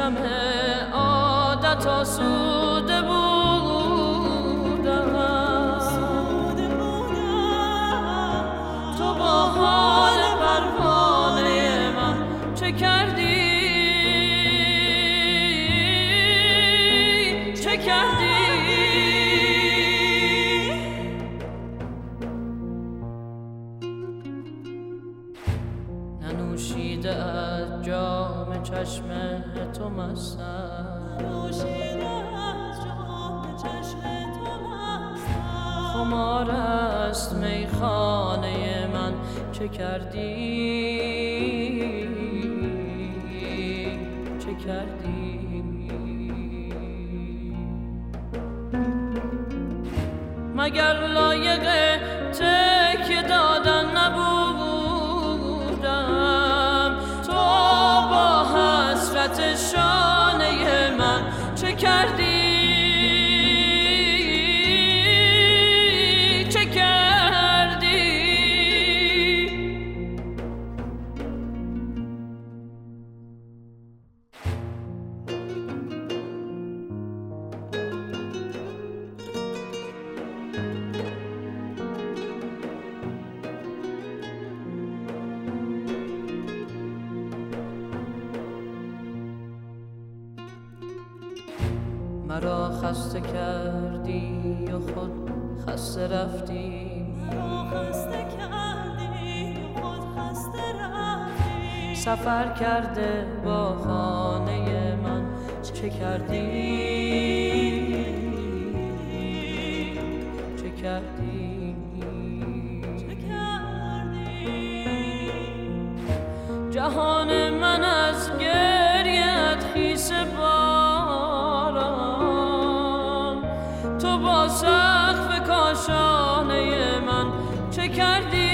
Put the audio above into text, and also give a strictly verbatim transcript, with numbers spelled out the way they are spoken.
چشم عادت آسوده بودم، تو با حال پروانه من چه کردی، چه کردی؟ ننوشیده از جام چشم تو مستم، ننوشیده از جام چشم تو مستم، خمار است میخانه من چه کردی، چه کردی؟ مگر لایق تکیه دادن نبودم، تو با حسرت شانه من چه کردی، چه کردی؟ مرا خسته کردی و خود خسته رفتی، مرا خسته کردی و خود خسته رفتی، سفر کرده با خانه من چه کردی، چه کردی، چه کردی؟ جهان من از گریه‌ات خیسه با سقف کاشانه من چه کردی؟